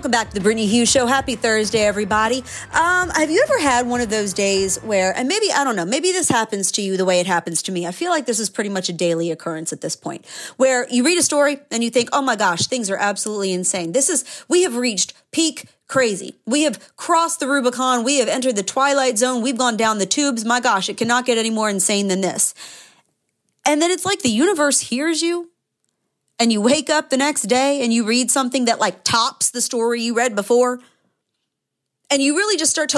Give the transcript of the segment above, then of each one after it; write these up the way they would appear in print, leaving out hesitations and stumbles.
Welcome back to the Brittany Hughes Show. Happy Thursday, everybody. Have you ever had one of those days where, and maybe, I don't know, maybe this happens to you the way it happens to me. I feel like this is pretty much a daily occurrence at this point, where you read a story and you think, oh my gosh, things are absolutely insane. We have reached peak crazy. We have crossed the Rubicon. We have entered the twilight zone. We've gone down the tubes. My gosh, it cannot get any more insane than this. And then it's like the universe hears you. And you wake up the next day and you read something that like tops the story you read before. And you really just start to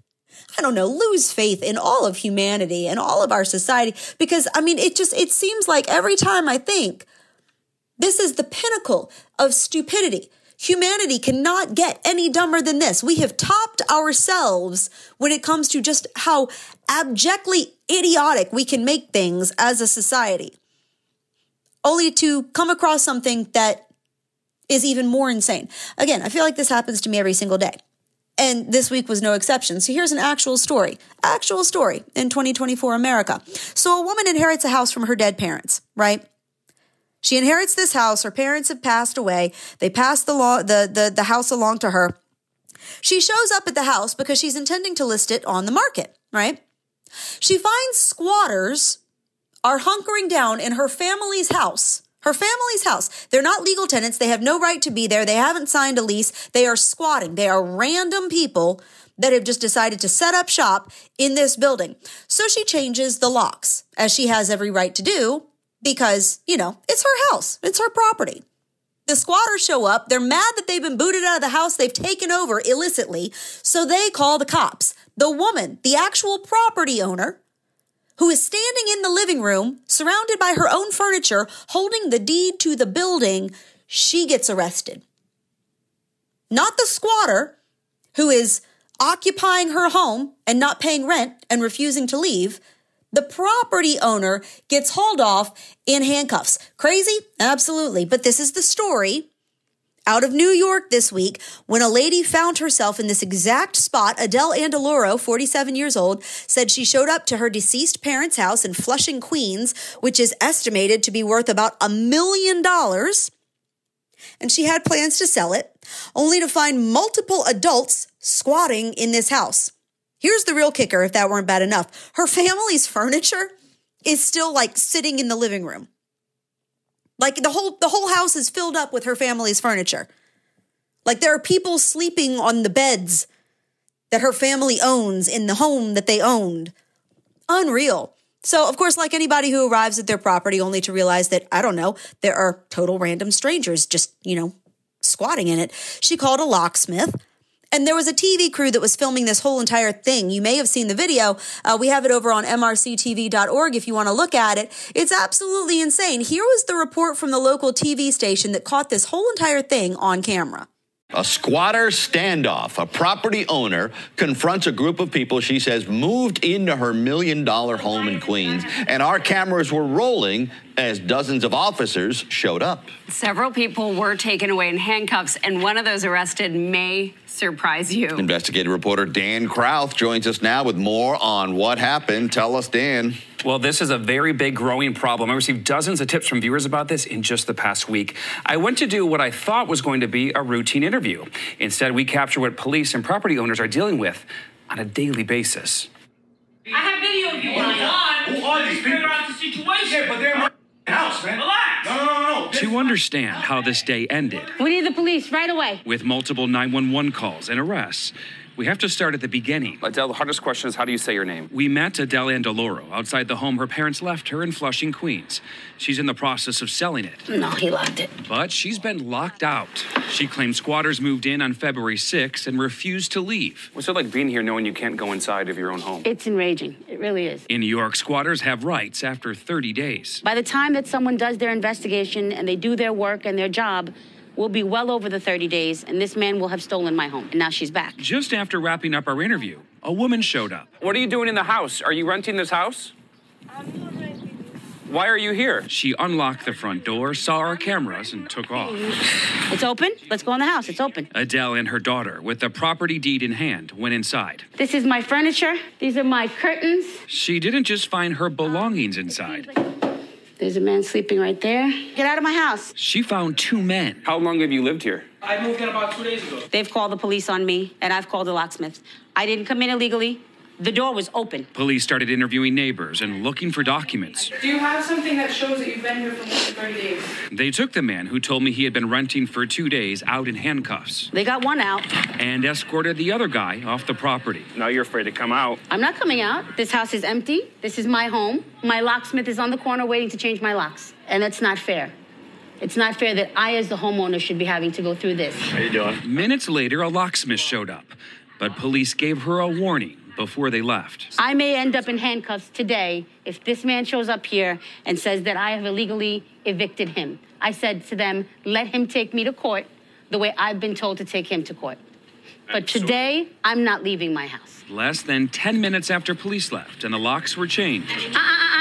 lose faith in all of humanity and all of our society. Because it seems like every time I think this is the pinnacle of stupidity. Humanity cannot get any dumber than this. We have topped ourselves when it comes to just how abjectly idiotic we can make things as a society. Only to come across something that is even more insane. Again, I feel like this happens to me every single day. And this week was no exception. So here's an actual story in 2024 America. So a woman inherits a house from her dead parents, right? She inherits this house. Her parents have passed away. They passed the house along to her. She shows up at the house because she's intending to list it on the market, right? She finds squatters are hunkering down in her family's house. Her family's house. They're not legal tenants. They have no right to be there. They haven't signed a lease. They are squatting. They are random people that have just decided to set up shop in this building. So she changes the locks, as she has every right to do, because, it's her house. It's her property. The squatters show up. They're mad that they've been booted out of the house they've taken over illicitly. So they call the cops. The woman, the actual property owner, who is standing in the living room, surrounded by her own furniture, holding the deed to the building, she gets arrested. Not the squatter, who is occupying her home and not paying rent and refusing to leave. The property owner gets hauled off in handcuffs. Crazy? Absolutely. But this is the story out of New York this week, when a lady found herself in this exact spot. Adele Andaloro, 47 years old, said she showed up to her deceased parents' house in Flushing, Queens, which is estimated to be worth about $1 million. And she had plans to sell it, only to find multiple adults squatting in this house. Here's the real kicker, if that weren't bad enough. Her family's furniture is still sitting in the living room. The whole house is filled up with her family's furniture. There are people sleeping on the beds that her family owns in the home that they owned. Unreal. So, of course, like anybody who arrives at their property only to realize that, there are total random strangers just, squatting in it, she called a locksmith. And there was a TV crew that was filming this whole entire thing. You may have seen the video. We have it over on mrctv.org if you want to look at it. It's absolutely insane. Here was the report from the local TV station that caught this whole entire thing on camera. A squatter standoff. A property owner confronts a group of people she says moved into her $1 million home in Queens. And our cameras were rolling as dozens of officers showed up. Several people were taken away in handcuffs, and one of those arrested may surprise you. Investigative reporter Dan Krauth joins us now with more on what happened. Tell us, Dan. Well, this is a very big growing problem. I received dozens of tips from viewers about this in just the past week. I went to do what I thought was going to be a routine interview. Instead, we capture what police and property owners are dealing with on a daily basis. I have video of you. Who are these people? Figure out the situation. Yeah, but they're in my house, man. Relax. No. To understand how this day ended. We need the police right away. With multiple 911 calls and arrests, we have to start at the beginning. Adele, the hardest question is, how do you say your name? We met Adele Andaloro outside the home her parents left her in Flushing, Queens. She's in the process of selling it. No, he locked it. But she's been locked out. She claims squatters moved in on February 6th and refused to leave. What's it like being here knowing you can't go inside of your own home? It's enraging. It really is. In New York, squatters have rights after 30 days. By the time that someone does their investigation and they do their work and their job, we'll be well over the 30 days, and this man will have stolen my home. And now she's back. Just after wrapping up our interview, a woman showed up. What are you doing in the house? Are you renting this house? Why are you here? She unlocked the front door, saw our cameras, and took off. It's open? Let's go in the house. It's open. Adele and her daughter, with the property deed in hand, went inside. This is my furniture. These are my curtains. She didn't just find her belongings inside. There's a man sleeping right there. Get out of my house. She found 2 men. How long have you lived here? I moved in about 2 days ago. They've called the police on me, and I've called the locksmith. I didn't come in illegally. The door was open. Police started interviewing neighbors and looking for documents. Do you have something that shows that you've been here for more than 30 days? They took the man who told me he had been renting for 2 days out in handcuffs They got one out. and escorted the other guy off the property. Now you're afraid to come out. I'm not coming out. This house is empty. This is my home. My locksmith is on the corner waiting to change my locks. And that's not fair. It's not fair that I, as the homeowner, should be having to go through this. How you doing? Minutes later, a locksmith showed up, but police gave her a warning before they left. I may end up in handcuffs today if this man shows up here and says that I have illegally evicted him. I said to them, let him take me to court the way I've been told to take him to court. But today, I'm not leaving my house. Less than 10 minutes after police left and the locks were changed,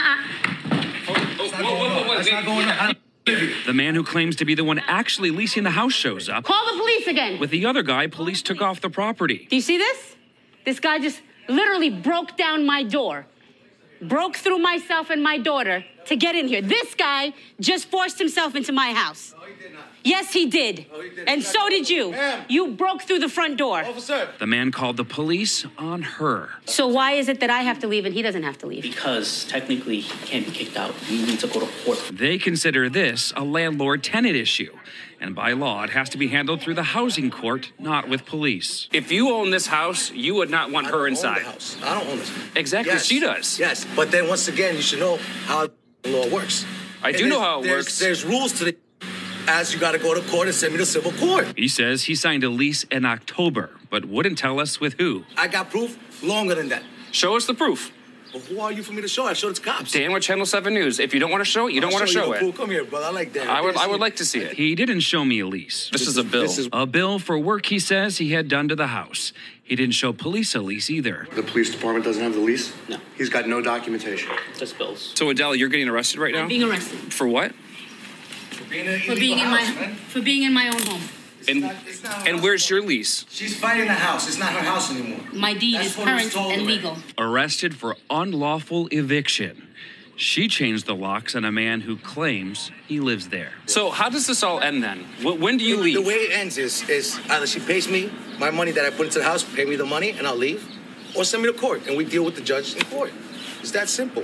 the man who claims to be the one actually leasing the house shows up. Call the police again. With the other guy, police took off the property. Do you see this? This guy just literally broke down my door, broke through myself and my daughter to get in here. This guy just forced himself into my house. No, he did not. Yes, he did. No, he did. And so did you. Ma'am. You broke through the front door. Officer. The man called the police on her. So why is it that I have to leave and he doesn't have to leave? Because technically he can't be kicked out. You need to go to court. They consider this a landlord-tenant issue. And by law, it has to be handled through the housing court, not with police. If you own this house, you would not want her inside. I don't own the house. I don't own this. Exactly, Yes. she does. Yes, but then once again, you should know how the law works. I do know how it works. There's rules to the as you got to go to court and send me to civil court. He says he signed a lease in October, but wouldn't tell us with who. I got proof longer than that. Show us the proof. But who are you for me to show? I showed it to cops. Dan with Channel 7 News. If you don't want to show it, you don't want to show it. Cool. Come here, brother. I like that. I would like to see it. He didn't show me a lease. This is a bill. A bill for work he says he had done to the house. He didn't show police a lease either. The police department doesn't have the lease? No. He's got no documentation. Just bills. So Adele, you're getting arrested right now? Being arrested For what? for being in my own home. And where's your lease? She's fighting the house. It's not her house anymore. My deed That's is what was current told and to her. legal. Arrested for unlawful eviction. She changed the locks on a man who claims he lives there. So how does this all end then? When do you leave? The way it ends is either she pays me my money that I put into the house, pay me the money, and I'll leave, or send me to court, and we deal with the judge in court. It's that simple.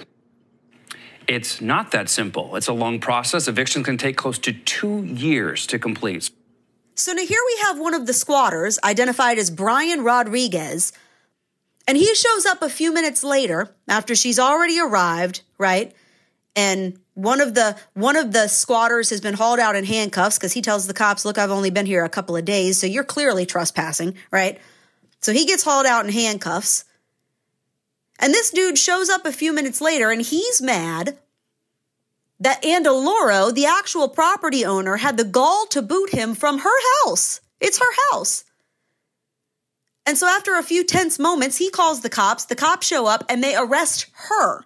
It's not that simple. It's a long process. Eviction can take close to 2 years to complete. So now here we have one of the squatters, identified as Brian Rodriguez, and he shows up a few minutes later after she's already arrived, right? And one of the squatters has been hauled out in handcuffs because he tells the cops, look, I've only been here a couple of days, so you're clearly trespassing, right? So he gets hauled out in handcuffs. And this dude shows up a few minutes later and he's mad that Andaloro, the actual property owner, had the gall to boot him from her house. It's her house. And so after a few tense moments, he calls the cops show up and they arrest her.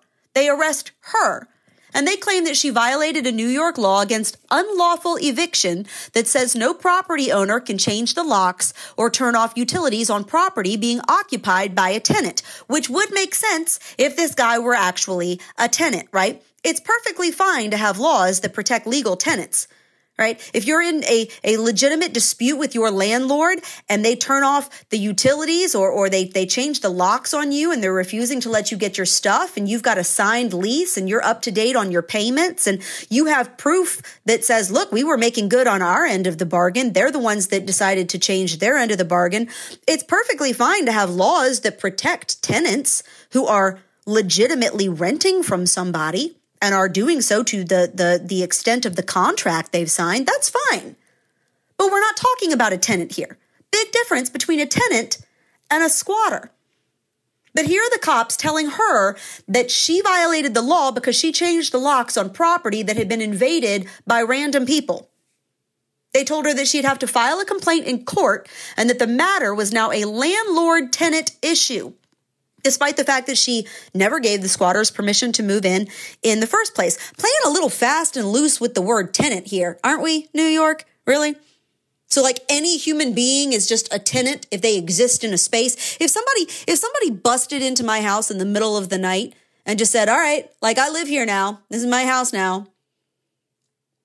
And they claim that she violated a New York law against unlawful eviction that says no property owner can change the locks or turn off utilities on property being occupied by a tenant, which would make sense if this guy were actually a tenant, right? It's perfectly fine to have laws that protect legal tenants, right? If you're in a legitimate dispute with your landlord and they turn off the utilities or they change the locks on you and they're refusing to let you get your stuff and you've got a signed lease and you're up to date on your payments and you have proof that says, look, we were making good on our end of the bargain. They're the ones that decided to change their end of the bargain. It's perfectly fine to have laws that protect tenants who are legitimately renting from somebody and are doing so to the extent of the contract they've signed. That's fine. But we're not talking about a tenant here. Big difference between a tenant and a squatter. But here are the cops telling her that she violated the law because she changed the locks on property that had been invaded by random people. They told her that she'd have to file a complaint in court and that the matter was now a landlord-tenant issue, despite the fact that she never gave the squatters permission to move in the first place. Playing a little fast and loose with the word tenant here, aren't we, New York? Really? So like any human being is just a tenant if they exist in a space. If somebody busted into my house in the middle of the night and just said, all right, like I live here now, this is my house now,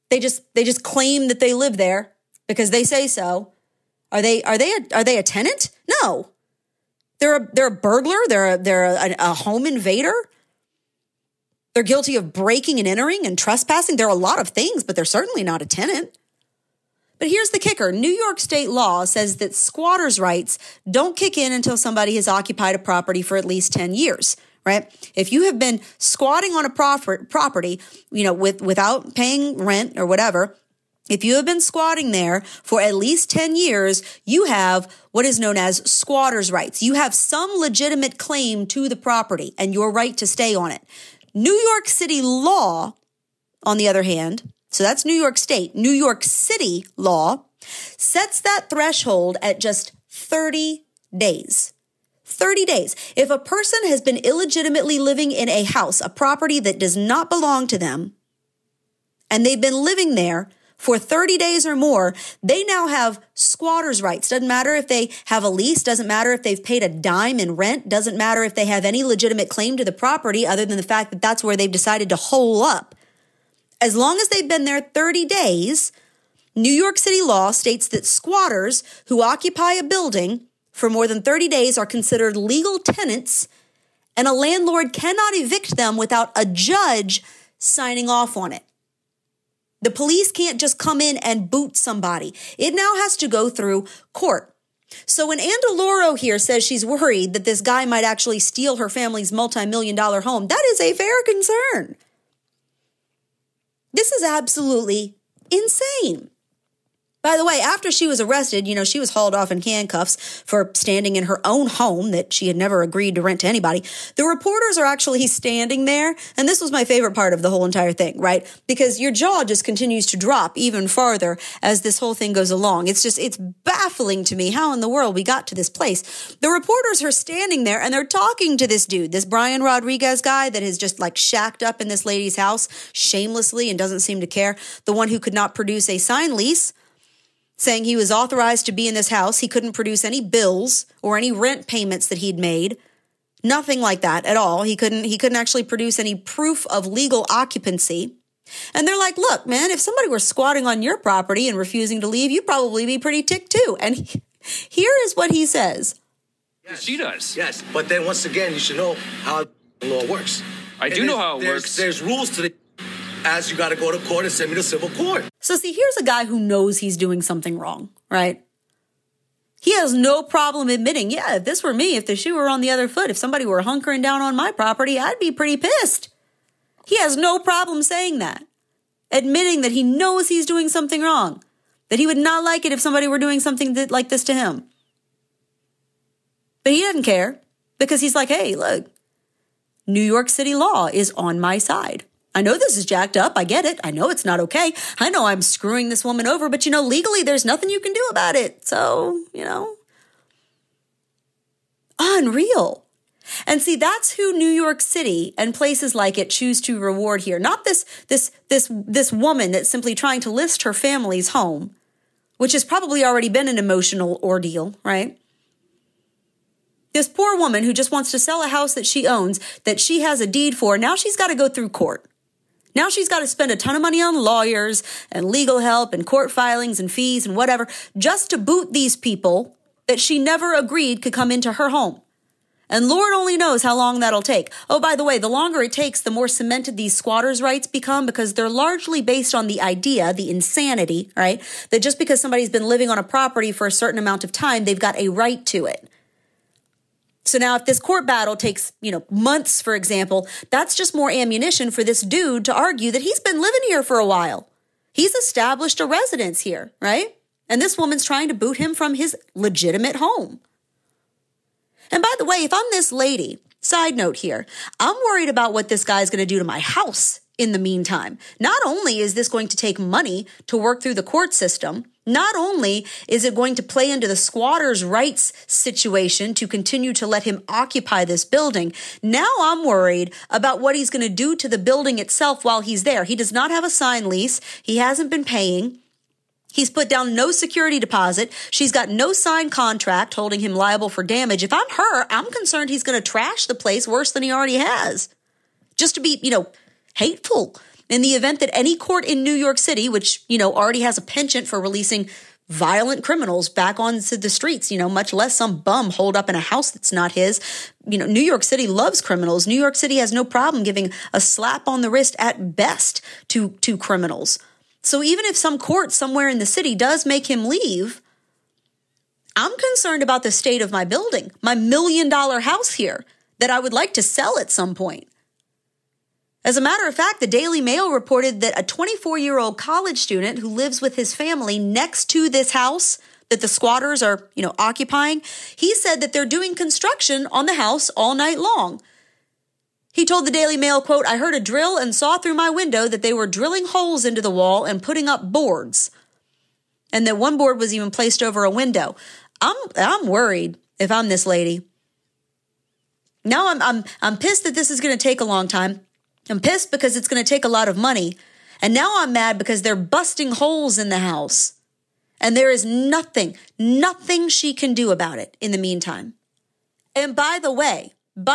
They just claim that they live there because they say so. Are they a tenant? No. They're a burglar. They're a home invader. They're guilty of breaking and entering and trespassing. They're a lot of things, but they're certainly not a tenant. But here's the kicker. New York state law says that squatters' rights don't kick in until somebody has occupied a property for at least 10 years, right? If you have been squatting on a property, without paying rent or whatever, if you have been squatting there for at least 10 years, you have what is known as squatters' rights. You have some legitimate claim to the property and your right to stay on it. New York City law, on the other hand, so that's New York State. New York City law sets that threshold at just 30 days. 30 days. If a person has been illegitimately living in a house, a property that does not belong to them, and they've been living there for 30 days or more, they now have squatters' rights. Doesn't matter if they have a lease, doesn't matter if they've paid a dime in rent, doesn't matter if they have any legitimate claim to the property other than the fact that that's where they've decided to hole up. As long as they've been there 30 days, New York City law states that squatters who occupy a building for more than 30 days are considered legal tenants, and a landlord cannot evict them without a judge signing off on it. The police can't just come in and boot somebody. It now has to go through court. So when Andaloro here says she's worried that this guy might actually steal her family's multi-million-dollar home, that is a fair concern. This is absolutely insane. By the way, after she was arrested, she was hauled off in handcuffs for standing in her own home that she had never agreed to rent to anybody. The reporters are actually standing there. And this was my favorite part of the whole entire thing, right? Because your jaw just continues to drop even farther as this whole thing goes along. It's baffling to me how in the world we got to this place. The reporters are standing there and they're talking to this dude, this Brian Rodriguez guy that has just shacked up in this lady's house shamelessly and doesn't seem to care. The one who could not produce a signed lease, saying he was authorized to be in this house. He couldn't produce any bills or any rent payments that he'd made. Nothing like that at all. He couldn't actually produce any proof of legal occupancy. And they're like, look, man, if somebody were squatting on your property and refusing to leave, you'd probably be pretty ticked too. And here is what he says. Yes. She does. Yes, but then once again, you should know how law works. I do know how it works. There's rules to the... As you got to go to court and send me to civil court. So see, here's a guy who knows he's doing something wrong, right? He has no problem admitting, yeah, if this were me, if the shoe were on the other foot, if somebody were hunkering down on my property, I'd be pretty pissed. He has no problem saying that, admitting that he knows he's doing something wrong, that he would not like it if somebody were doing something like this to him. But he doesn't care because he's like, hey, look, New York City law is on my side. I know this is jacked up. I get it. I know it's not okay. I know I'm screwing this woman over, but legally there's nothing you can do about it. So, unreal. And see, that's who New York City and places like it choose to reward here. Not this woman that's simply trying to list her family's home, which has probably already been an emotional ordeal, right? This poor woman who just wants to sell a house that she owns, that she has a deed for, now she's got to go through court. Now she's got to spend a ton of money on lawyers and legal help and court filings and fees and whatever just to boot these people that she never agreed could come into her home. And Lord only knows how long that'll take. Oh, by the way, the longer it takes, the more cemented these squatters' rights become because they're largely based on the idea, the insanity, right? That just because somebody's been living on a property for a certain amount of time, they've got a right to it. So now if this court battle takes, months, for example, that's just more ammunition for this dude to argue that he's been living here for a while. He's established a residence here, right? And this woman's trying to boot him from his legitimate home. And by the way, if I'm this lady, side note here, I'm worried about what this guy's going to do to my house in the meantime. Not only is this going to take money to work through the court system, not only is it going to play into the squatters' rights situation to continue to let him occupy this building, now I'm worried about what he's going to do to the building itself while he's there. He does not have a signed lease. He hasn't been paying. He's put down no security deposit. She's got no signed contract holding him liable for damage. If I'm her, I'm concerned he's going to trash the place worse than he already has. Just to be, hateful in the event that any court in New York City, which, already has a penchant for releasing violent criminals back onto the streets, much less some bum holed up in a house that's not his. New York City loves criminals. New York City has no problem giving a slap on the wrist at best to criminals. So even if some court somewhere in the city does make him leave, I'm concerned about the state of my building, my $1 million house here that I would like to sell at some point. As a matter of fact, the Daily Mail reported that a 24-year-old college student who lives with his family next to this house that the squatters are, occupying, he said that they're doing construction on the house all night long. He told the Daily Mail, quote, "I heard a drill and saw through my window that they were drilling holes into the wall and putting up boards, and that one board was even placed over a window." I'm worried if I'm this lady. Now I'm pissed that this is going to take a long time. I'm pissed because it's going to take a lot of money. And now I'm mad because they're busting holes in the house. And there is nothing she can do about it in the meantime. And by the way,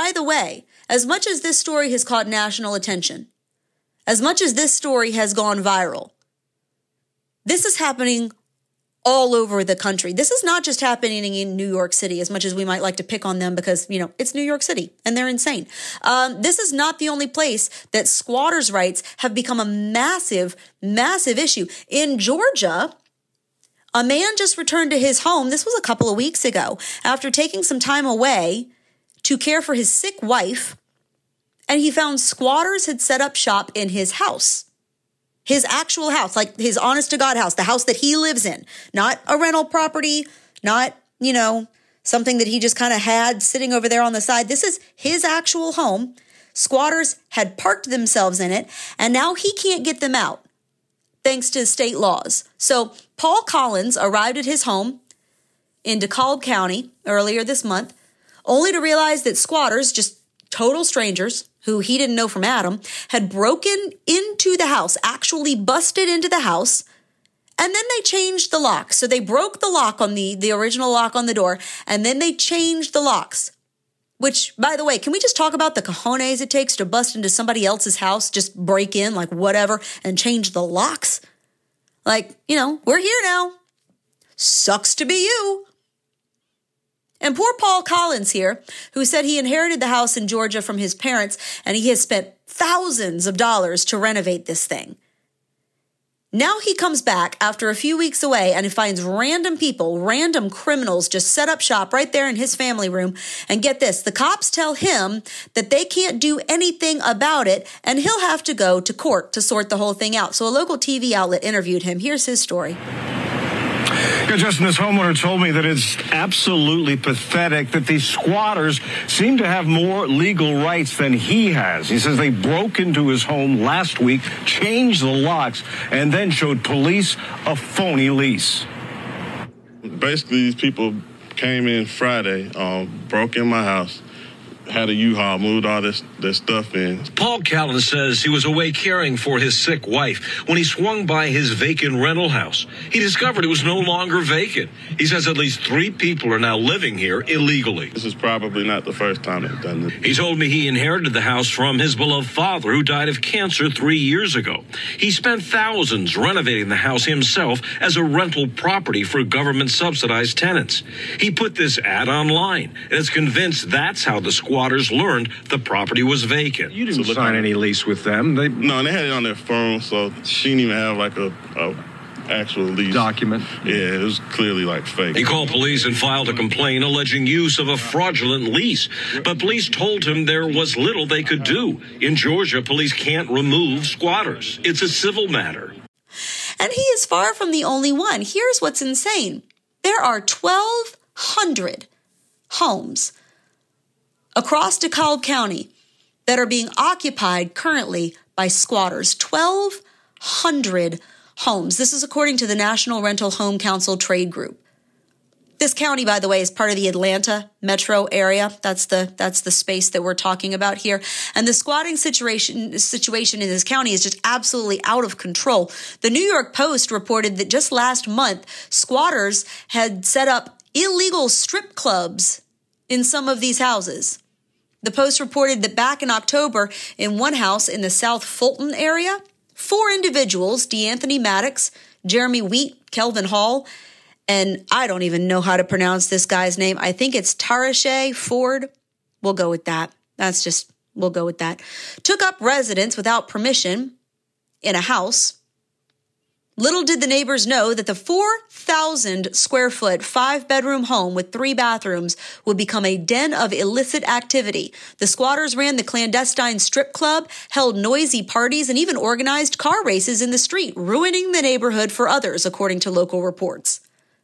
as much as this story has caught national attention, as much as this story has gone viral, this is happening all over the country. This is not just happening in New York City, as much as we might like to pick on them because, it's New York City and they're insane. This is not the only place that squatters' rights have become a massive, massive issue. In Georgia, a man just returned to his home. This was a couple of weeks ago after taking some time away to care for his sick wife. And he found squatters had set up shop in his house. His actual house, like his honest to God house, the house that he lives in, not a rental property, not, something that he just kind of had sitting over there on the side. This is his actual home. Squatters had parked themselves in it, and now he can't get them out thanks to state laws. So Paul Collins arrived at his home in DeKalb County earlier this month, only to realize that squatters, just total strangers, who he didn't know from Adam, had broken into the house, actually busted into the house, and then they changed the lock. So they broke the lock on the original lock on the door, and then they changed the locks. Which, by the way, can we just talk about the cojones it takes to bust into somebody else's house, just break in, like whatever, and change the locks? Like, we're here now. Sucks to be you. And poor Paul Collins here, who said he inherited the house in Georgia from his parents, and he has spent thousands of dollars to renovate this thing. Now he comes back after a few weeks away and he finds random people, random criminals just set up shop right there in his family room. And get this, the cops tell him that they can't do anything about it and he'll have to go to court to sort the whole thing out. So a local TV outlet interviewed him. Here's his story. Yeah, Justin, this homeowner told me that it's absolutely pathetic that these squatters seem to have more legal rights than he has. He says they broke into his home last week, changed the locks, and then showed police a phony lease. Basically, these people came in Friday, broke in my house, had a U-Haul, moved all this stuff in. Paul Collins says he was away caring for his sick wife when he swung by his vacant rental house. He discovered it was no longer vacant. He says at least 3 people are now living here illegally. This is probably not the first time they've done this. He told me he inherited the house from his beloved father who died of cancer 3 years ago. He spent thousands renovating the house himself as a rental property for government-subsidized tenants. He put this ad online and is convinced that's how the squatters learned the property was vacant. You didn't sign any lease with them. No, they had it on their phone, so she didn't even have like a actual lease document. Yeah, it was clearly like fake. He called police and filed a complaint alleging use of a fraudulent lease, but police told him there was little they could do. In Georgia, police can't remove squatters. It's a civil matter. And he is far from the only one. Here's what's insane. There are 1,200 homes across DeKalb County that are being occupied currently by squatters. 1,200 homes. This is according to the National Rental Home Council Trade Group. This county, by the way, is part of the Atlanta metro area. That's the space that we're talking about here. And the squatting situation in this county is just absolutely out of control. The New York Post reported that just last month, squatters had set up illegal strip clubs in some of these houses. The Post reported that back in October, in one house in the South Fulton area, 4 individuals, DeAnthony Maddox, Jeremy Wheat, Kelvin Hall, and I don't even know how to pronounce this guy's name. I think it's Tarishay Ford. We'll go with that. We'll go with that. Took up residence without permission in a house. Little did the neighbors know that the 4,000 square foot, 5-bedroom home with 3 bathrooms would become a den of illicit activity. The squatters ran the clandestine strip club, held noisy parties, and even organized car races in the street, ruining the neighborhood for others, according to local reports.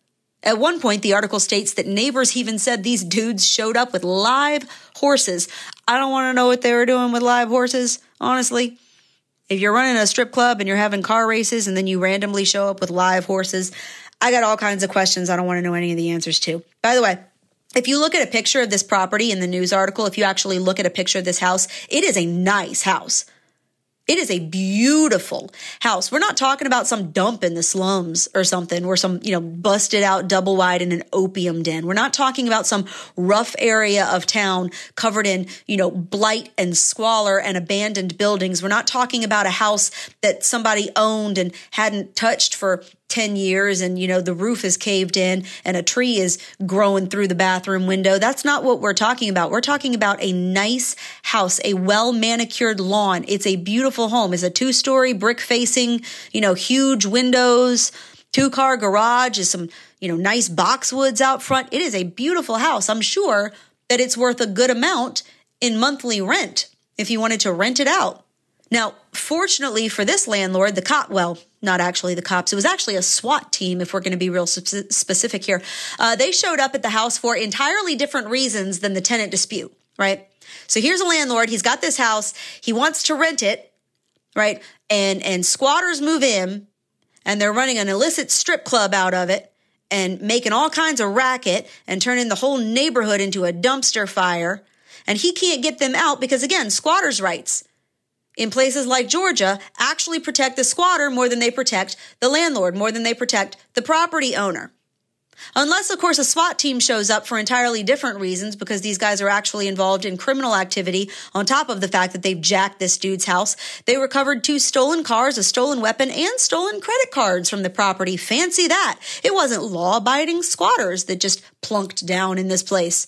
At one point, the article states that neighbors even said these dudes showed up with live horses. I don't want to know what they were doing with live horses, honestly. If you're running a strip club and you're having car races and then you randomly show up with live horses, I got all kinds of questions I don't want to know any of the answers to. By the way, if you look at a picture of this property in the news article, if you actually look at a picture of this house, it is a nice house. It is a beautiful house. We're not talking about some dump in the slums or something, or some, busted out double wide in an opium den. We're not talking about some rough area of town covered in, blight and squalor and abandoned buildings. We're not talking about a house that somebody owned and hadn't touched for 10 years and, the roof is caved in and a tree is growing through the bathroom window. That's not what we're talking about. We're talking about a nice house, a well-manicured lawn. It's a beautiful home. It's a 2-story brick facing, huge windows, 2-car garage, is some, nice boxwoods out front. It is a beautiful house. I'm sure that it's worth a good amount in monthly rent if you wanted to rent it out. Now, fortunately for this landlord, not actually the cops. It was actually a SWAT team, if we're going to be real specific here. They showed up at the house for entirely different reasons than the tenant dispute, right? So here's a landlord. He's got this house. He wants to rent it, right? And squatters move in, and they're running an illicit strip club out of it and making all kinds of racket and turning the whole neighborhood into a dumpster fire. And he can't get them out because, again, squatters' rights in places like Georgia actually protect the squatter more than they protect the landlord, more than they protect the property owner. Unless, of course, a SWAT team shows up for entirely different reasons because these guys are actually involved in criminal activity on top of the fact that they've jacked this dude's house. They recovered 2 stolen cars, a stolen weapon, and stolen credit cards from the property. Fancy that. It wasn't law-abiding squatters that just plunked down in this place.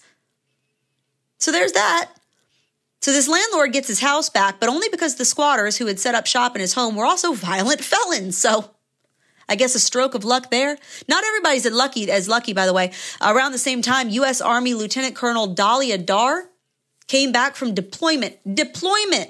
So there's that. So this landlord gets his house back, but only because the squatters who had set up shop in his home were also violent felons. So I guess a stroke of luck there. Not everybody's as lucky, by the way. Around the same time, U.S. Army Lieutenant Colonel Dahlia Dar came back from deployment. Deployment.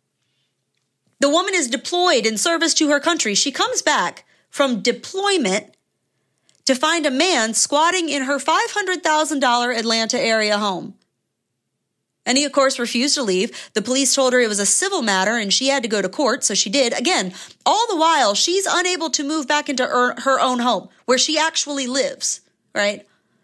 The woman is deployed in service to her country. She comes back from deployment to find a man squatting in her $500,000 Atlanta area home. And he, of course, refused to leave. The police told her it was a civil matter and she had to go to court, so she did. Again, all the while, she's unable to move back into her own home where she actually lives, right?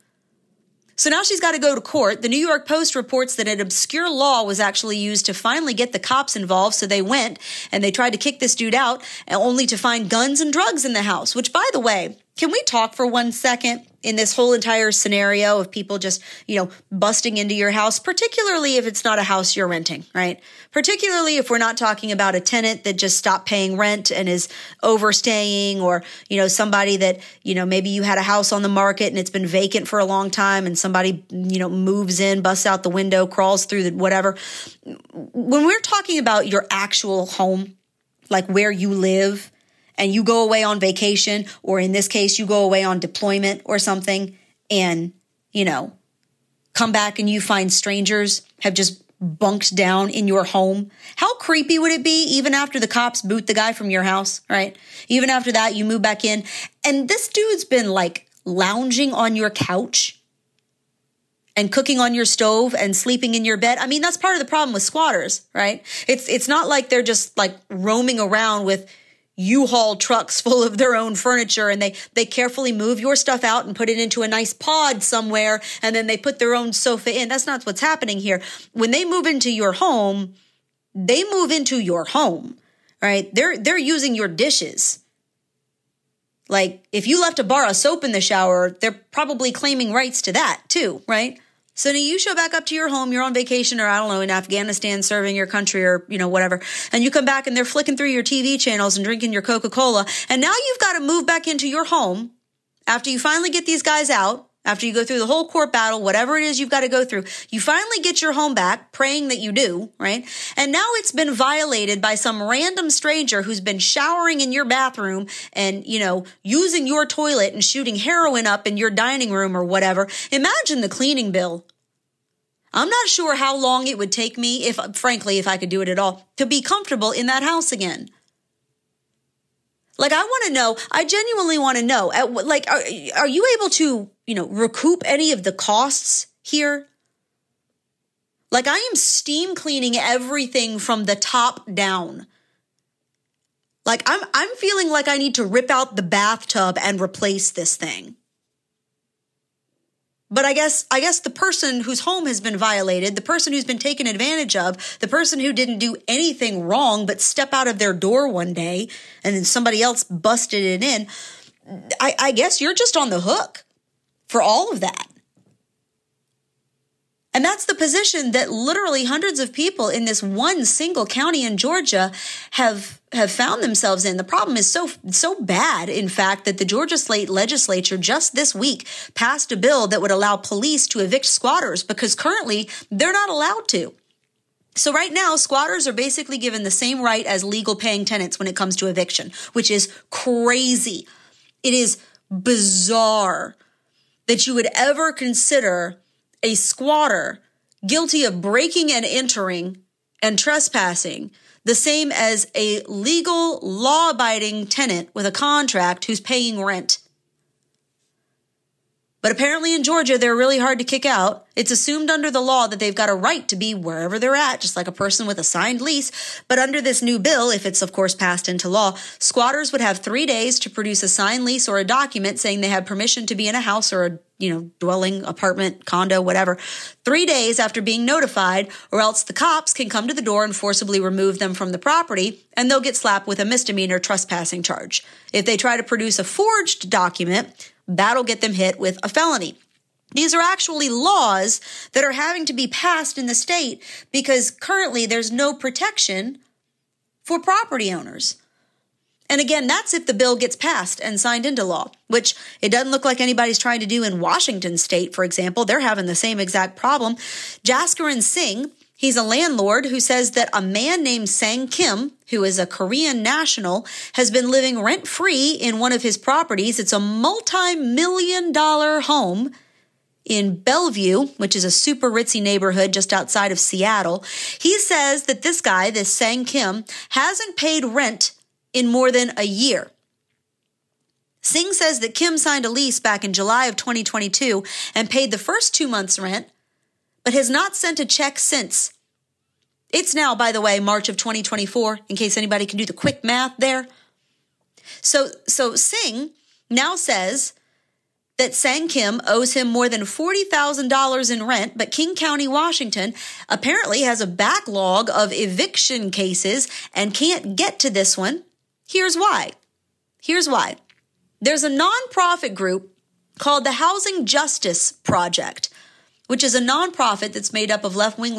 So now she's got to go to court. The New York Post reports that an obscure law was actually used to finally get the cops involved. So they went and they tried to kick this dude out, only to find guns and drugs in the house, which, by the way, can we talk for 1 second in this whole entire scenario of people just, busting into your house, particularly if it's not a house you're renting, right? Particularly if we're not talking about a tenant that just stopped paying rent and is overstaying, or, somebody that, maybe you had a house on the market and it's been vacant for a long time and somebody, moves in, busts out the window, crawls through the whatever. When we're talking about your actual home, like where you live, and you go away on vacation, or in this case, you go away on deployment or something, and, come back and you find strangers have just bunked down in your home. How creepy would it be even after the cops boot the guy from your house, right? Even after that, you move back in, and this dude's been lounging on your couch and cooking on your stove and sleeping in your bed. I mean, that's part of the problem with squatters, right? It's not like they're just roaming around with U-Haul trucks full of their own furniture, and they carefully move your stuff out and put it into a nice pod somewhere, and then they put their own sofa in. That's not what's happening here. When they move into your home, they move into your home, right? They're using your dishes. If you left a bar of soap in the shower, they're probably claiming rights to that too, right? So now you show back up to your home, you're on vacation or I don't know, in Afghanistan serving your country or, whatever. And you come back and they're flicking through your TV channels and drinking your Coca-Cola. And now you've got to move back into your home after you finally get these guys out, after you go through the whole court battle, whatever it is you've got to go through. You finally get your home back, praying that you do, right? And now it's been violated by some random stranger who's been showering in your bathroom and, using your toilet and shooting heroin up in your dining room or whatever. Imagine the cleaning bill. I'm not sure how long it would take me, if I could do it at all, to be comfortable in that house again. Like, I want to know, I genuinely want to know, are you able to, recoup any of the costs here? Like, I am steam cleaning everything from the top down. Like, I'm feeling like I need to rip out the bathtub and replace this thing. But I guess the person whose home has been violated, the person who's been taken advantage of, the person who didn't do anything wrong but step out of their door one day and then somebody else busted it in, I guess you're just on the hook for all of that. And that's the position that literally hundreds of people in this one single county in Georgia have found themselves in. The problem is so bad, in fact, that the Georgia State legislature just this week passed a bill that would allow police to evict squatters because currently they're not allowed to. So right now, squatters are basically given the same right as legal paying tenants when it comes to eviction, which is crazy. It is bizarre that you would ever consider a squatter guilty of breaking and entering and trespassing the same as a legal, law-abiding tenant with a contract who's paying rent. But apparently in Georgia, they're really hard to kick out. It's assumed under the law that they've got a right to be wherever they're at, just like a person with a signed lease. But under this new bill, if it's of course passed into law, squatters would have 3 days to produce a signed lease or a document saying they have permission to be in a house or a dwelling, apartment, condo, whatever, 3 days after being notified, or else the cops can come to the door and forcibly remove them from the property, and they'll get slapped with a misdemeanor trespassing charge. If they try to produce a forged document, that'll get them hit with a felony. These are actually laws that are having to be passed in the state because currently there's no protection for property owners. And again, that's if the bill gets passed and signed into law, which it doesn't look like anybody's trying to do in Washington state, for example. They're having the same exact problem. Jaskaran Singh, he's a landlord who says that a man named Sang Kim, who is a Korean national, has been living rent-free in one of his properties. It's a multi-million-dollar home in Bellevue, which is a super ritzy neighborhood just outside of Seattle. He says that this guy, this Sang Kim, hasn't paid rent in more than a year. Singh says that Kim signed a lease back in July of 2022 and paid the first 2 months' rent, but has not sent a check since. It's now, by the way, March of 2024, in case anybody can do the quick math there. So Singh now says that Sang Kim owes him more than $40,000 in rent, but King County, Washington, apparently has a backlog of eviction cases and can't get to this one. Here's why. There's a nonprofit group called the Housing Justice Project, which is a nonprofit that's made up of left-wing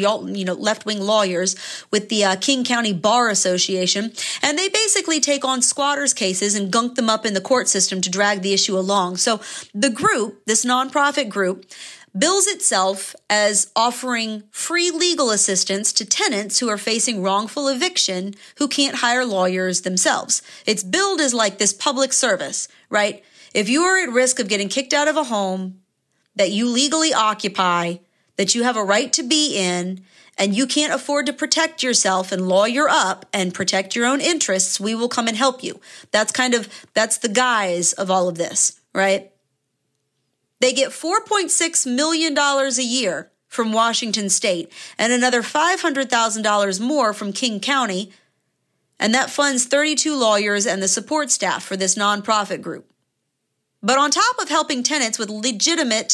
lawyers with the King County Bar Association. And they basically take on squatters' cases and gunk them up in the court system to drag the issue along. So the group, this nonprofit group, bills itself as offering free legal assistance to tenants who are facing wrongful eviction who can't hire lawyers themselves. It's billed as like this public service, right? If you are at risk of getting kicked out of a home that you legally occupy, that you have a right to be in, and you can't afford to protect yourself and lawyer up and protect your own interests, we will come and help you. That's the guise of all of this, right? They get $4.6 million a year from Washington State and another $500,000 more from King County, and that funds 32 lawyers and the support staff for this nonprofit group. But on top of helping tenants with legitimate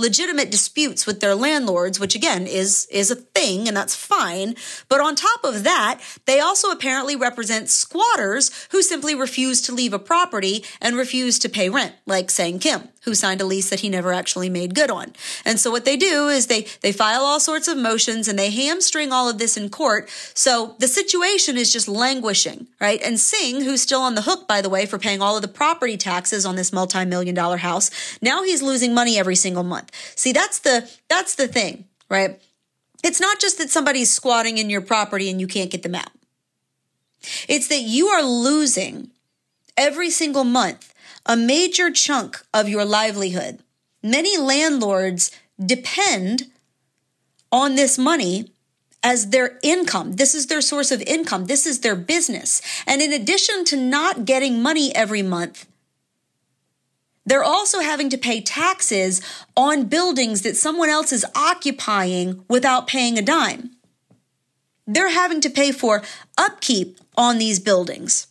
legitimate disputes with their landlords, which again is a thing, and that's fine. But on top of that, they also apparently represent squatters who simply refuse to leave a property and refuse to pay rent, like Sang Kim, who signed a lease that he never actually made good on. And so what they do is they file all sorts of motions and they hamstring all of this in court. So the situation is just languishing, right? And Singh, who's still on the hook, by the way, for paying all of the property taxes on this multi-million-dollar house, now he's losing money every single month. See, that's the thing, right? It's not just that somebody's squatting in your property and you can't get them out. It's that you are losing every single month a major chunk of your livelihood. Many landlords depend on this money as their income. This is their source of income. This is their business. And in addition to not getting money every month, they're also having to pay taxes on buildings that someone else is occupying without paying a dime. They're having to pay for upkeep on these buildings.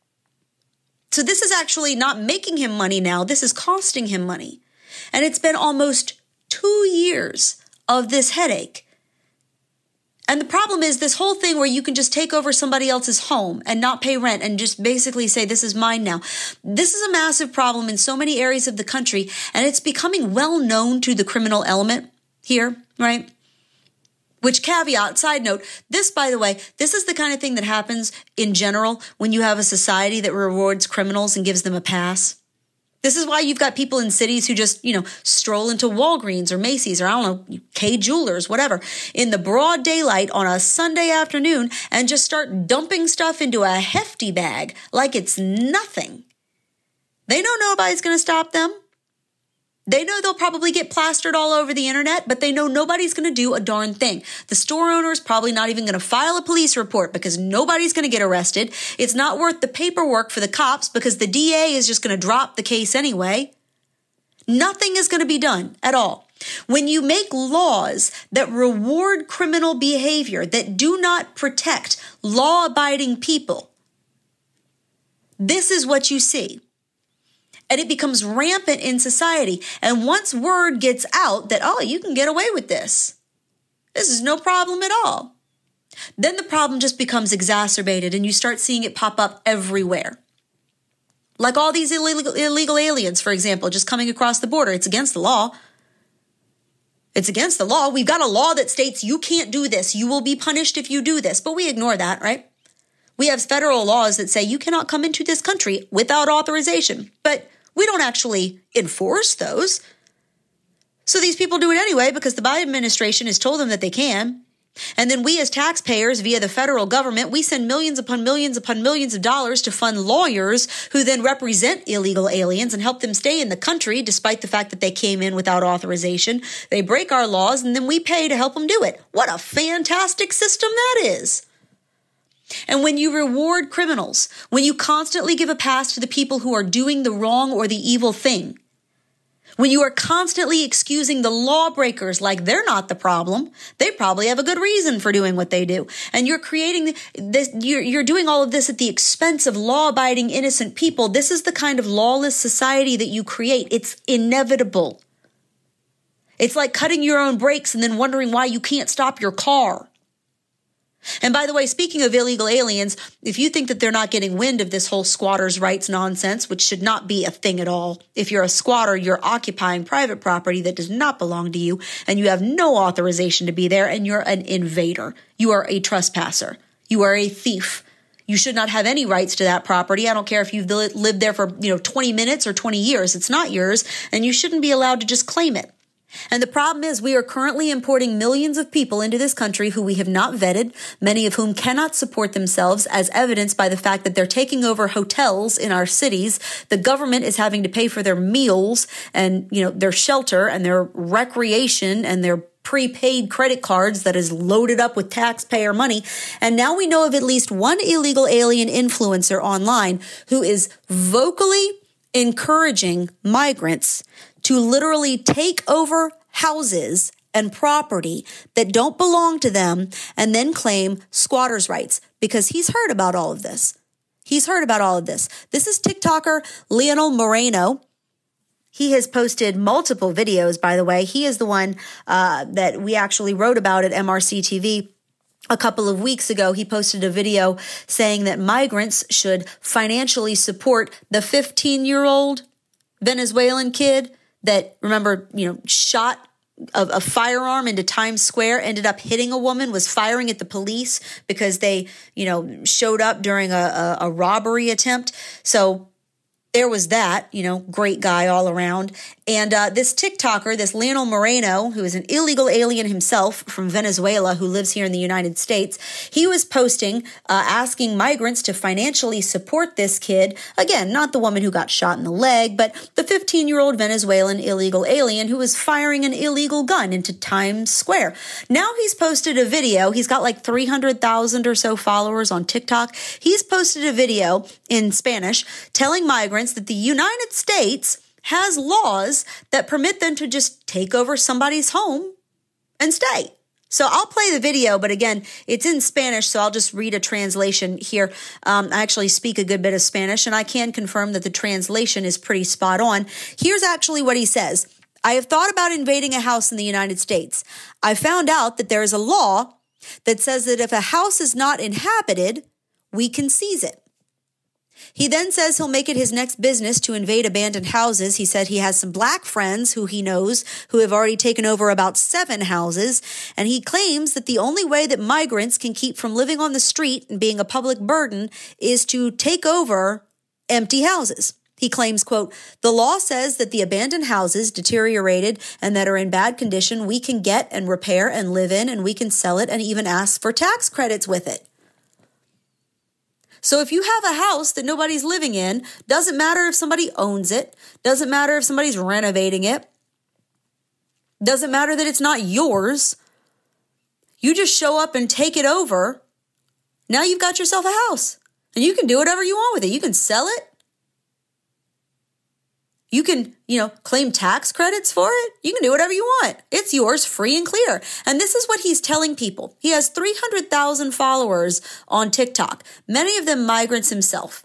So this is actually not making him money now. This is costing him money. And it's been almost 2 years of this headache. And the problem is this whole thing where you can just take over somebody else's home and not pay rent and just basically say, this is mine now. This is a massive problem in so many areas of the country, and it's becoming well known to the criminal element here, right? Which caveat, side note, this, by the way, this is the kind of thing that happens in general when you have a society that rewards criminals and gives them a pass. This is why you've got people in cities who just, stroll into Walgreens or Macy's or, I don't know, K Jewelers, whatever, in the broad daylight on a Sunday afternoon and just start dumping stuff into a hefty bag like it's nothing. They know nobody's going to stop them. They know they'll probably get plastered all over the internet, but they know nobody's going to do a darn thing. The store owner is probably not even going to file a police report because nobody's going to get arrested. It's not worth the paperwork for the cops because the DA is just going to drop the case anyway. Nothing is going to be done at all. When you make laws that reward criminal behavior, that do not protect law-abiding people, this is what you see. And it becomes rampant in society. And once word gets out that, oh, you can get away with this, this is no problem at all, then the problem just becomes exacerbated and you start seeing it pop up everywhere. Like all these illegal aliens, for example, just coming across the border. It's against the law. It's against the law. We've got a law that states you can't do this. You will be punished if you do this. But we ignore that, right? We have federal laws that say you cannot come into this country without authorization. But we don't actually enforce those. So these people do it anyway because the Biden administration has told them that they can. And then we as taxpayers via the federal government, we send millions upon millions upon millions of dollars to fund lawyers who then represent illegal aliens and help them stay in the country despite the fact that they came in without authorization. They break our laws and then we pay to help them do it. What a fantastic system that is. And when you reward criminals, when you constantly give a pass to the people who are doing the wrong or the evil thing, when you are constantly excusing the lawbreakers like they're not the problem, they probably have a good reason for doing what they do. And you're creating this, you're doing all of this at the expense of law-abiding innocent people. This is the kind of lawless society that you create. It's inevitable. It's like cutting your own brakes and then wondering why you can't stop your car. And by the way, speaking of illegal aliens, if you think that they're not getting wind of this whole squatters' rights nonsense, which should not be a thing at all, if you're a squatter, you're occupying private property that does not belong to you, and you have no authorization to be there, and you're an invader. You are a trespasser. You are a thief. You should not have any rights to that property. I don't care if you've lived there for 20 minutes or 20 years. It's not yours, and you shouldn't be allowed to just claim it. And the problem is we are currently importing millions of people into this country who we have not vetted, many of whom cannot support themselves, as evidenced by the fact that they're taking over hotels in our cities. The government is having to pay for their meals and, their shelter and their recreation and their prepaid credit cards that is loaded up with taxpayer money. And now we know of at least one illegal alien influencer online who is vocally encouraging migrants to literally take over houses and property that don't belong to them and then claim squatters' rights because he's heard about all of this. He's heard about all of this. This is TikToker Lionel Moreno. He has posted multiple videos, by the way. He is the one that we actually wrote about at MRC TV. A couple of weeks ago, he posted a video saying that migrants should financially support the 15-year-old Venezuelan kid that, remember, shot a firearm into Times Square, ended up hitting a woman, was firing at the police because they, showed up during a robbery attempt. So there was that, great guy all around. And this TikToker, this Lionel Moreno, who is an illegal alien himself from Venezuela who lives here in the United States, he was posting, asking migrants to financially support this kid. Again, not the woman who got shot in the leg, but the 15-year-old Venezuelan illegal alien who was firing an illegal gun into Times Square. Now he's posted a video. He's got like 300,000 or so followers on TikTok. He's posted a video in Spanish telling migrants that the United States has laws that permit them to just take over somebody's home and stay. So I'll play the video, but again, it's in Spanish, so I'll just read a translation here. I actually speak a good bit of Spanish, and I can confirm that the translation is pretty spot on. Here's actually what he says. I have thought about invading a house in the United States. I found out that there is a law that says that if a house is not inhabited, we can seize it. He then says he'll make it his next business to invade abandoned houses. He said he has some black friends who he knows who have already taken over about 7 houses. And he claims that the only way that migrants can keep from living on the street and being a public burden is to take over empty houses. He claims, quote, the law says that the abandoned houses, deteriorated and that are in bad condition, we can get and repair and live in, and we can sell it and even ask for tax credits with it. So if you have a house that nobody's living in, doesn't matter if somebody owns it, doesn't matter if somebody's renovating it, doesn't matter that it's not yours, you just show up and take it over. Now you've got yourself a house and you can do whatever you want with it. You can sell it. You can, claim tax credits for it. You can do whatever you want. It's yours free and clear. And this is what he's telling people. He has 300,000 followers on TikTok, many of them migrants themselves.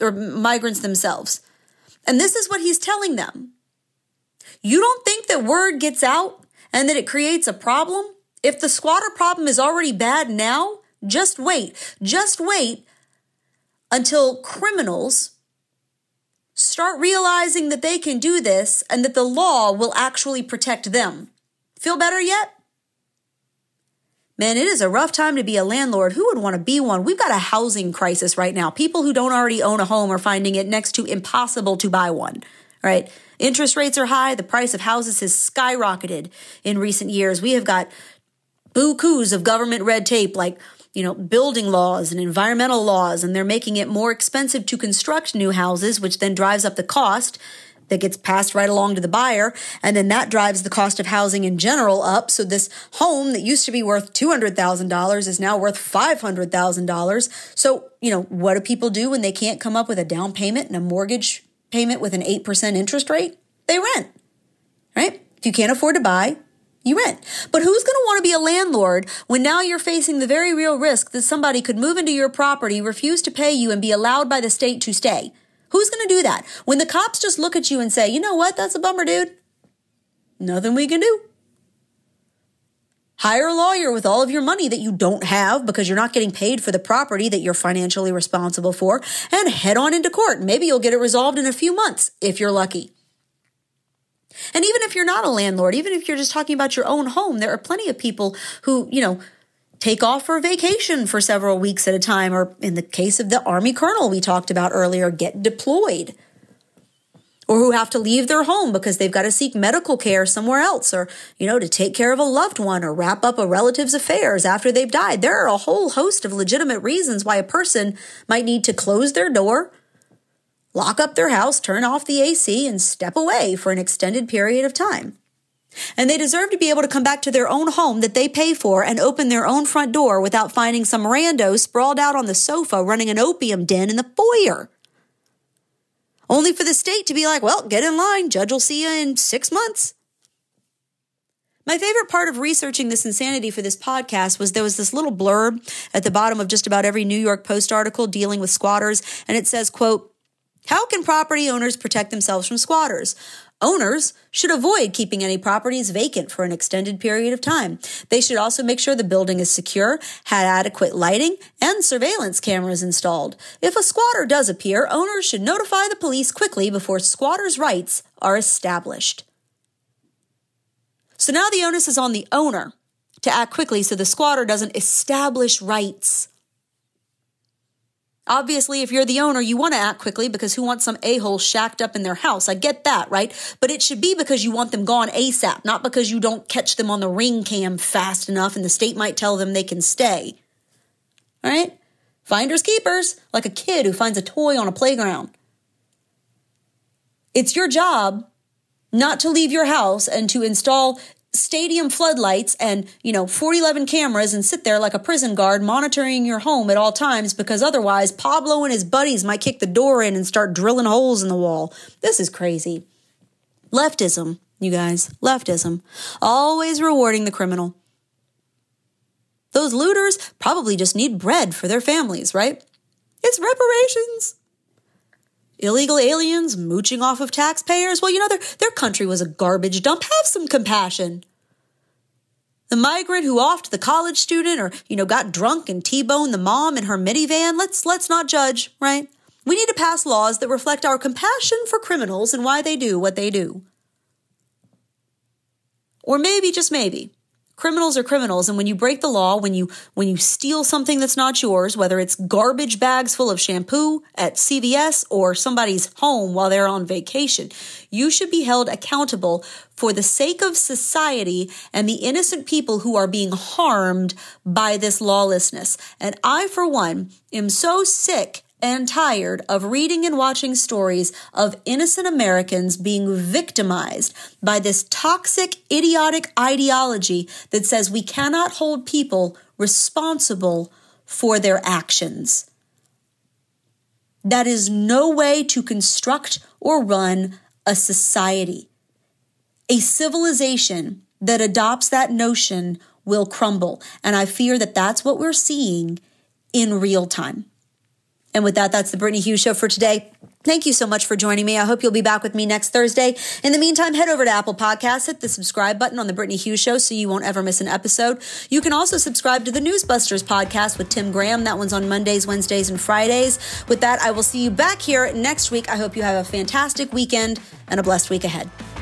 And this is what he's telling them. You don't think that word gets out and that it creates a problem? If the squatter problem is already bad now, just wait. Just wait until criminals start realizing that they can do this and that the law will actually protect them. Feel better yet? Man, it is a rough time to be a landlord. Who would want to be one? We've got a housing crisis right now. People who don't already own a home are finding it next to impossible to buy one, right? Interest rates are high. The price of houses has skyrocketed in recent years. We have got bukus of government red tape like building laws and environmental laws, and they're making it more expensive to construct new houses, which then drives up the cost that gets passed right along to the buyer. And then that drives the cost of housing in general up. So this home that used to be worth $200,000 is now worth $500,000. So, what do people do when they can't come up with a down payment and a mortgage payment with an 8% interest rate? They rent, right? If you can't afford to buy, you rent. But who's going to want to be a landlord when now you're facing the very real risk that somebody could move into your property, refuse to pay you, and be allowed by the state to stay? Who's going to do that? When the cops just look at you and say, you know what, that's a bummer, dude. Nothing we can do. Hire a lawyer with all of your money that you don't have because you're not getting paid for the property that you're financially responsible for, and head on into court. Maybe you'll get it resolved in a few months if you're lucky. And even if you're not a landlord, even if you're just talking about your own home, there are plenty of people who, take off for vacation for several weeks at a time, or in the case of the Army colonel we talked about earlier, get deployed, or who have to leave their home because they've got to seek medical care somewhere else, or, to take care of a loved one or wrap up a relative's affairs after they've died. There are a whole host of legitimate reasons why a person might need to close their door, lock up their house, turn off the AC, and step away for an extended period of time. And they deserve to be able to come back to their own home that they pay for and open their own front door without finding some rando sprawled out on the sofa running an opium den in the foyer. Only for the state to be like, well, get in line. Judge will see you in 6 months. My favorite part of researching this insanity for this podcast was there was this little blurb at the bottom of just about every New York Post article dealing with squatters. And it says, quote, how can property owners protect themselves from squatters? Owners should avoid keeping any properties vacant for an extended period of time. They should also make sure the building is secure, had adequate lighting, and surveillance cameras installed. If a squatter does appear, owners should notify the police quickly before squatters' rights are established. So now the onus is on the owner to act quickly so the squatter doesn't establish rights. Obviously, if you're the owner, you want to act quickly because who wants some a-hole shacked up in their house? I get that, right? But it should be because you want them gone ASAP, not because you don't catch them on the ring cam fast enough and the state might tell them they can stay. All right? Finders keepers, like a kid who finds a toy on a playground. It's your job not to leave your house and to install stadium floodlights and, 411 cameras and sit there like a prison guard monitoring your home at all times, because otherwise Pablo and his buddies might kick the door in and start drilling holes in the wall. This is crazy. Leftism, you guys, leftism. Always rewarding the criminal. Those looters probably just need bread for their families, right? It's reparations. Illegal aliens mooching off of taxpayers. Well, their country was a garbage dump. Have some compassion. The migrant who offed the college student or, got drunk and T-boned the mom in her minivan. Let's not judge, right? We need to pass laws that reflect our compassion for criminals and why they do what they do. Or maybe, just maybe, criminals are criminals, and when you break the law, when you steal something that's not yours, whether it's garbage bags full of shampoo at CVS or somebody's home while they're on vacation, you should be held accountable for the sake of society and the innocent people who are being harmed by this lawlessness. And I, for one, am so sick and tired of reading and watching stories of innocent Americans being victimized by this toxic, idiotic ideology that says we cannot hold people responsible for their actions. That is no way to construct or run a society. A civilization that adopts that notion will crumble. And I fear that that's what we're seeing in real time. And with that, that's the Brittany Hughes Show for today. Thank you so much for joining me. I hope you'll be back with me next Thursday. In the meantime, head over to Apple Podcasts, hit the subscribe button on the Brittany Hughes Show so you won't ever miss an episode. You can also subscribe to the Newsbusters podcast with Tim Graham. That one's on Mondays, Wednesdays, and Fridays. With that, I will see you back here next week. I hope you have a fantastic weekend and a blessed week ahead.